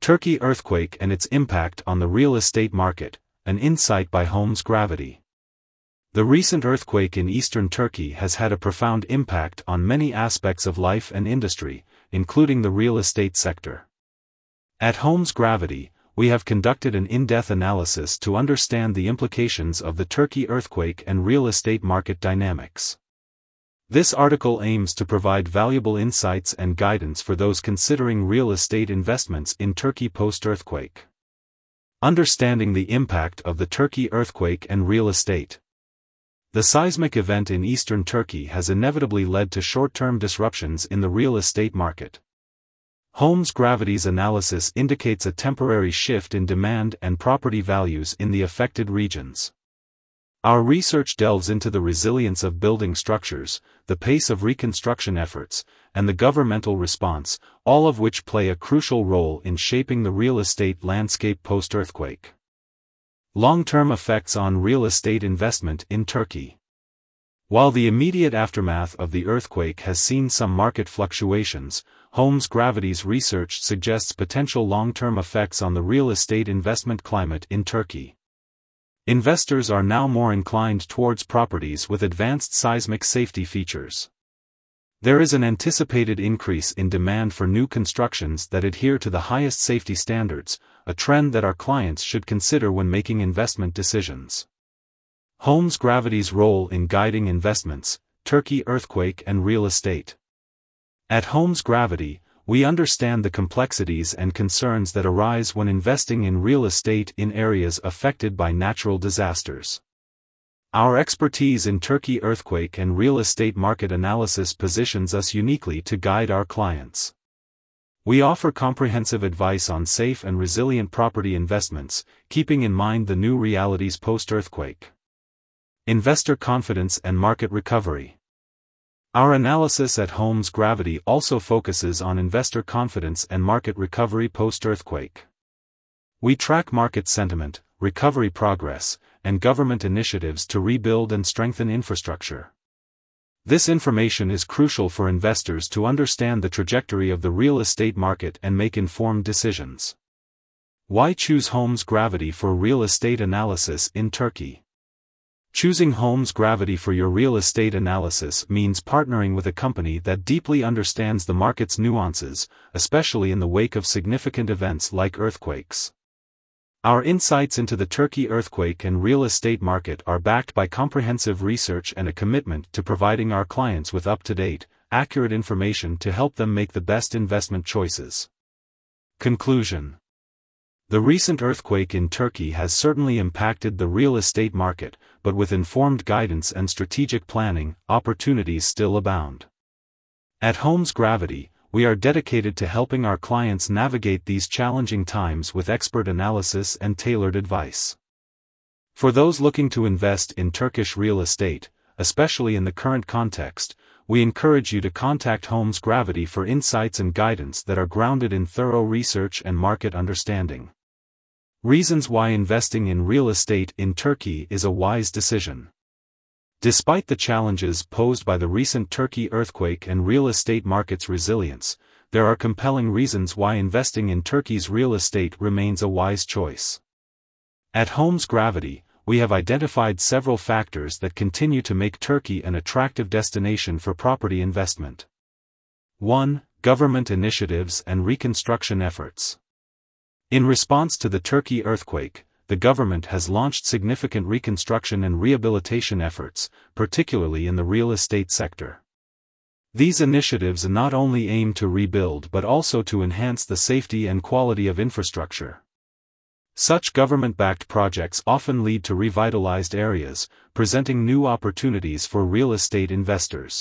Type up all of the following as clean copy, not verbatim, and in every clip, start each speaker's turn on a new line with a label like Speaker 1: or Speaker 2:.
Speaker 1: Turkey earthquake and its impact on the real estate market, an insight by Homes Gravity. The recent earthquake in eastern Turkey has had a profound impact on many aspects of life and industry, including the real estate sector. At Homes Gravity, we have conducted an in-depth analysis to understand the implications of the Turkey earthquake and real estate market dynamics. This article aims to provide valuable insights and guidance for those considering real estate investments in Turkey post-earthquake. Understanding the impact of the Turkey earthquake and real estate. The seismic event in eastern Turkey has inevitably led to short-term disruptions in the real estate market. Homes Gravity's analysis indicates a temporary shift in demand and property values in the affected regions. Our research delves into the resilience of building structures, the pace of reconstruction efforts, and the governmental response, all of which play a crucial role in shaping the real estate landscape post-earthquake. Long-term effects on real estate investment in Turkey. While the immediate aftermath of the earthquake has seen some market fluctuations, Homes Gravity's research suggests potential long-term effects on the real estate investment climate in Turkey. Investors are now more inclined towards properties with advanced seismic safety features. There is an anticipated increase in demand for new constructions that adhere to the highest safety standards, a trend that our clients should consider when making investment decisions. Homes Gravity's role in guiding investments, Turkey earthquake and real estate. At Homes Gravity, we understand the complexities and concerns that arise when investing in real estate in areas affected by natural disasters. Our expertise in Turkey earthquake and real estate market analysis positions us uniquely to guide our clients. We offer comprehensive advice on safe and resilient property investments, keeping in mind the new realities post-earthquake. Investor confidence and market recovery. Our analysis at Homes Gravity also focuses on investor confidence and market recovery post-earthquake. We track market sentiment, recovery progress, and government initiatives to rebuild and strengthen infrastructure. This information is crucial for investors to understand the trajectory of the real estate market and make informed decisions. Why choose Homes Gravity for real estate analysis in Turkey? Choosing Homes Gravity for your real estate analysis means partnering with a company that deeply understands the market's nuances, especially in the wake of significant events like earthquakes. Our insights into the Turkey earthquake and real estate market are backed by comprehensive research and a commitment to providing our clients with up-to-date, accurate information to help them make the best investment choices. Conclusion. The recent earthquake in Turkey has certainly impacted the real estate market, but with informed guidance and strategic planning, opportunities still abound. At Homes Gravity, we are dedicated to helping our clients navigate these challenging times with expert analysis and tailored advice. For those looking to invest in Turkish real estate, especially in the current context, we encourage you to contact Homes Gravity for insights and guidance that are grounded in thorough research and market understanding. Reasons why investing in real estate in Turkey is a wise decision. Despite the challenges posed by the recent Turkey earthquake and real estate market's resilience, there are compelling reasons why investing in Turkey's real estate remains a wise choice. At Homes Gravity, we have identified several factors that continue to make Turkey an attractive destination for property investment. 1. Government initiatives and reconstruction efforts. In response to the Turkey earthquake, the government has launched significant reconstruction and rehabilitation efforts, particularly in the real estate sector. These initiatives not only aim to rebuild but also to enhance the safety and quality of infrastructure. Such government-backed projects often lead to revitalized areas, presenting new opportunities for real estate investors.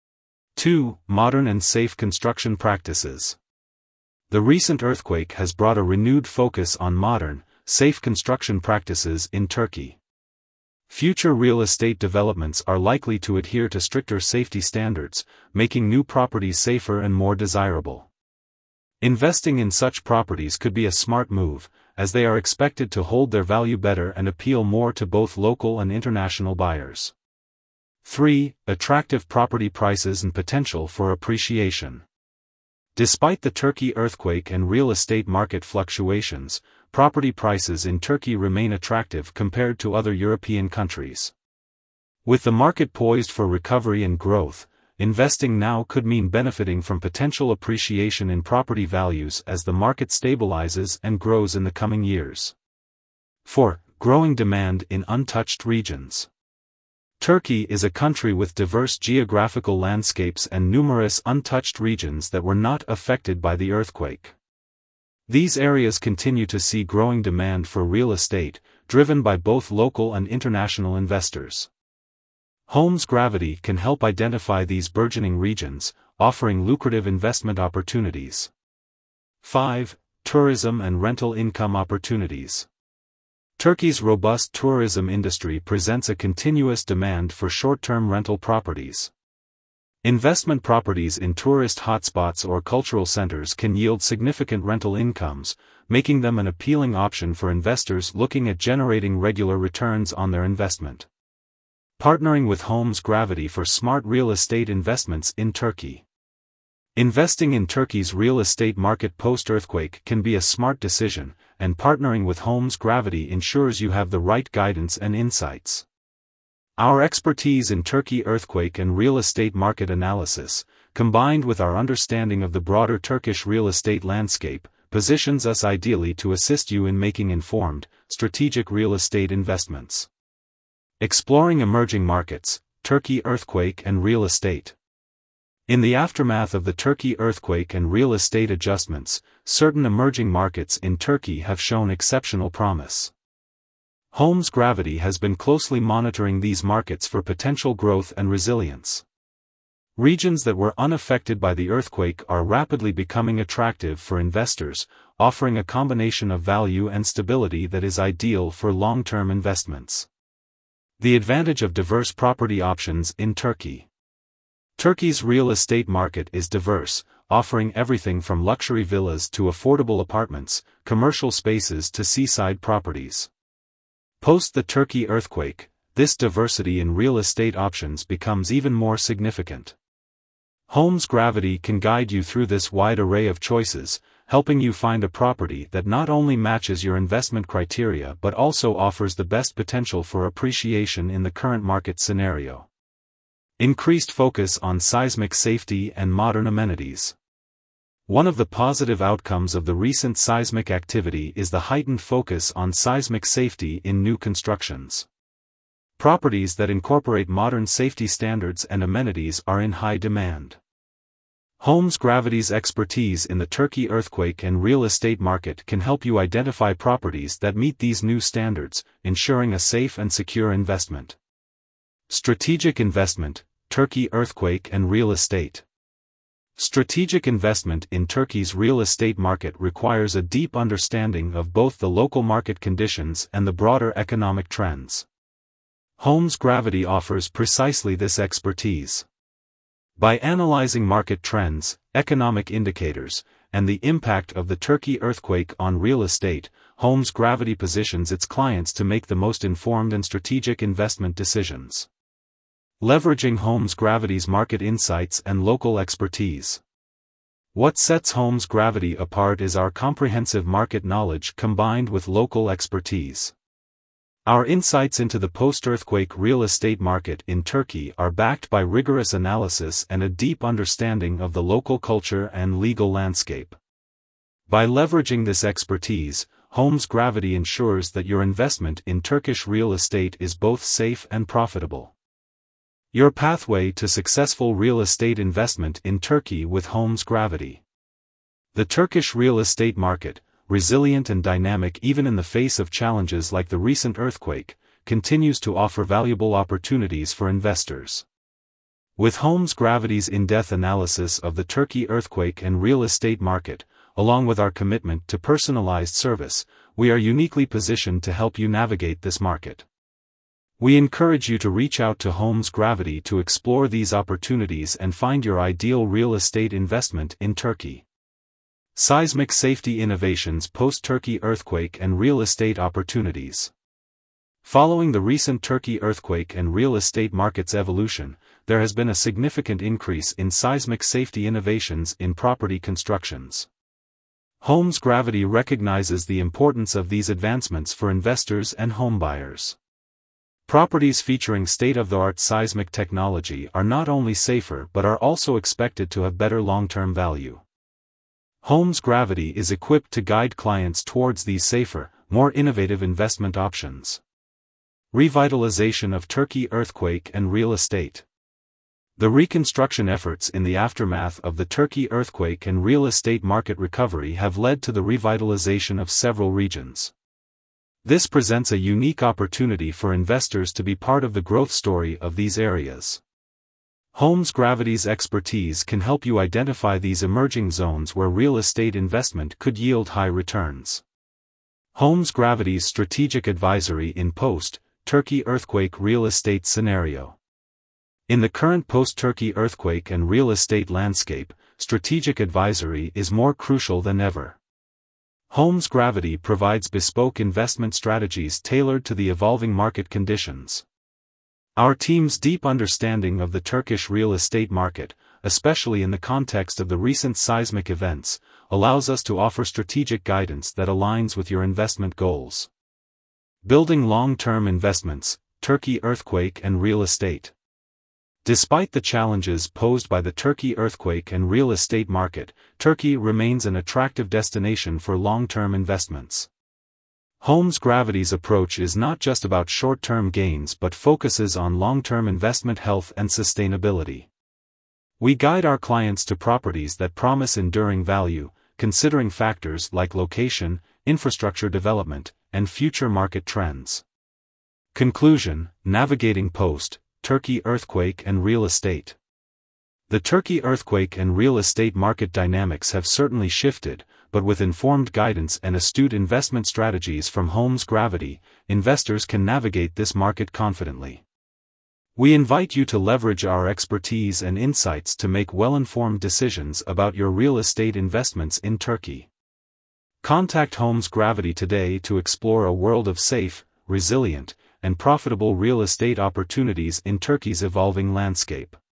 Speaker 1: 2. Modern and safe construction practices. The recent earthquake has brought a renewed focus on modern, safe construction practices in Turkey. Future real estate developments are likely to adhere to stricter safety standards, making new properties safer and more desirable. Investing in such properties could be a smart move, as they are expected to hold their value better and appeal more to both local and international buyers. 3. Attractive property prices and potential for appreciation. Despite the Turkey earthquake and real estate market fluctuations, property prices in Turkey remain attractive compared to other European countries. With the market poised for recovery and growth, investing now could mean benefiting from potential appreciation in property values as the market stabilizes and grows in the coming years. 4. Growing demand in untouched regions. Turkey is a country with diverse geographical landscapes and numerous untouched regions that were not affected by the earthquake. These areas continue to see growing demand for real estate, driven by both local and international investors. Homes Gravity can help identify these burgeoning regions, offering lucrative investment opportunities. 5. Tourism and rental income opportunities. Turkey's robust tourism industry presents a continuous demand for short-term rental properties. Investment properties in tourist hotspots or cultural centers can yield significant rental incomes, making them an appealing option for investors looking at generating regular returns on their investment. Partnering with Homes Gravity for smart real estate investments in Turkey. Investing in Turkey's real estate market post-earthquake can be a smart decision, and partnering with Homes Gravity ensures you have the right guidance and insights. Our expertise in Turkey earthquake and real estate market analysis, combined with our understanding of the broader Turkish real estate landscape, positions us ideally to assist you in making informed, strategic real estate investments. Exploring emerging markets, Turkey earthquake and real estate. In the aftermath of the Turkey earthquake and real estate adjustments, certain emerging markets in Turkey have shown exceptional promise. Homes Gravity has been closely monitoring these markets for potential growth and resilience. Regions that were unaffected by the earthquake are rapidly becoming attractive for investors, offering a combination of value and stability that is ideal for long-term investments. The advantage of diverse property options in Turkey. Turkey's real estate market is diverse, offering everything from luxury villas to affordable apartments, commercial spaces to seaside properties. Post the Turkey earthquake, this diversity in real estate options becomes even more significant. Homes Gravity can guide you through this wide array of choices, helping you find a property that not only matches your investment criteria but also offers the best potential for appreciation in the current market scenario. Increased focus on seismic safety and modern amenities. One of the positive outcomes of the recent seismic activity is the heightened focus on seismic safety in new constructions. Properties that incorporate modern safety standards and amenities are in high demand. Homes Gravity's expertise in the Turkey earthquake and real estate market can help you identify properties that meet these new standards, ensuring a safe and secure investment. Strategic investment, Turkey earthquake and real estate. Strategic investment in Turkey's real estate market requires a deep understanding of both the local market conditions and the broader economic trends. Homes Gravity offers precisely this expertise. By analyzing market trends, economic indicators, and the impact of the Turkey earthquake on real estate, Homes Gravity positions its clients to make the most informed and strategic investment decisions. Leveraging Homes Gravity's market insights and local expertise. What sets Homes Gravity apart is our comprehensive market knowledge combined with local expertise. Our insights into the post-earthquake real estate market in Turkey are backed by rigorous analysis and a deep understanding of the local culture and legal landscape. By leveraging this expertise, Homes Gravity ensures that your investment in Turkish real estate is both safe and profitable. Your pathway to successful real estate investment in Turkey with Homes Gravity. The Turkish real estate market, resilient and dynamic even in the face of challenges like the recent earthquake, continues to offer valuable opportunities for investors. With Homes Gravity's in-depth analysis of the Turkey earthquake and real estate market, along with our commitment to personalized service, we are uniquely positioned to help you navigate this market. We encourage you to reach out to Homes Gravity to explore these opportunities and find your ideal real estate investment in Turkey. Seismic safety innovations post-Turkey earthquake and real estate opportunities. Following the recent Turkey earthquake and real estate market's evolution, there has been a significant increase in seismic safety innovations in property constructions. Homes Gravity recognizes the importance of these advancements for investors and homebuyers. Properties featuring state-of-the-art seismic technology are not only safer but are also expected to have better long-term value. Homes Gravity is equipped to guide clients towards these safer, more innovative investment options. Revitalization of Turkey earthquake and real estate. The reconstruction efforts in the aftermath of the Turkey earthquake and real estate market recovery have led to the revitalization of several regions. This presents a unique opportunity for investors to be part of the growth story of these areas. Homes Gravity's expertise can help you identify these emerging zones where real estate investment could yield high returns. Homes Gravity's strategic advisory in post-Turkey earthquake real estate scenario. In the current post-Turkey earthquake and real estate landscape, strategic advisory is more crucial than ever. Homes Gravity provides bespoke investment strategies tailored to the evolving market conditions. Our team's deep understanding of the Turkish real estate market, especially in the context of the recent seismic events, allows us to offer strategic guidance that aligns with your investment goals. Building long-term investments, Turkey earthquake and real estate. Despite the challenges posed by the Turkey earthquake and real estate market, Turkey remains an attractive destination for long-term investments. Homes Gravity's approach is not just about short-term gains but focuses on long-term investment health and sustainability. We guide our clients to properties that promise enduring value, considering factors like location, infrastructure development, and future market trends. Conclusion: navigating post-Turkey earthquake and real estate. The Turkey earthquake and real estate market dynamics have certainly shifted, but with informed guidance and astute investment strategies from Homes Gravity, investors can navigate this market confidently. We invite you to leverage our expertise and insights to make well-informed decisions about your real estate investments in Turkey. Contact Homes Gravity today to explore a world of safe, resilient, and profitable real estate opportunities in Turkey's evolving landscape.